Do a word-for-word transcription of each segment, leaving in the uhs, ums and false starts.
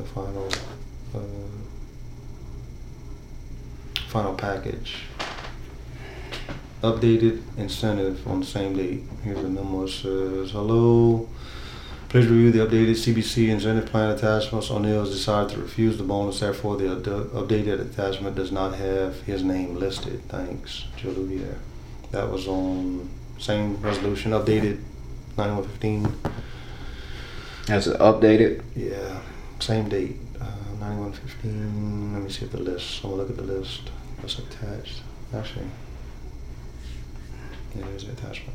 final, uh, final package. Updated incentive on the same date. Here's the memo. It says, hello. Please review the updated C B C incentive plan attachments. O'Neill has decided to refuse the bonus. Therefore, the ad updated attachment does not have his name listed. Thanks, Joe Louvier. That was on same resolution, updated ninety-one fifteen. That's updated? Yeah, same date, uh, ninety-one fifteen. Let me see if the list, I'm gonna look at the list. What's attached? Actually, yeah, there's the attachment.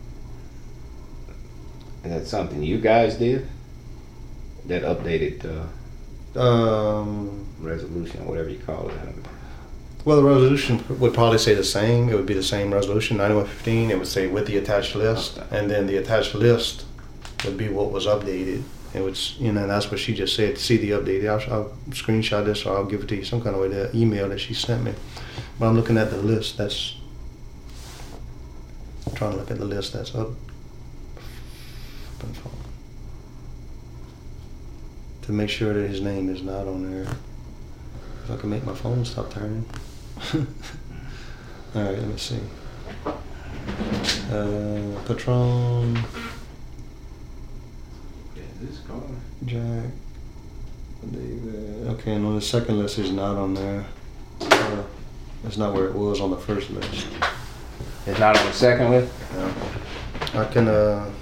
Is that something you guys did? That updated uh, um, resolution, whatever you call it. Well, the resolution would probably say the same. It would be the same resolution, ninety-one fifteen. It would say with the attached list, okay. And then the attached list would be what was updated. It would, you know, that's what she just said. See the updated. I'll, I'll screenshot this or I'll give it to you some kind of way. The email that she sent me. But I'm looking at the list. That's I'm trying to look at the list that's up. To make sure that his name is not on there. If I can make my phone stop turning. All right, let me see. Uh, Patron. Jack. David. Okay, and on the second list, he's not on there. Uh, that's not where it was on the first list. It's not on the second list? No. I can, uh,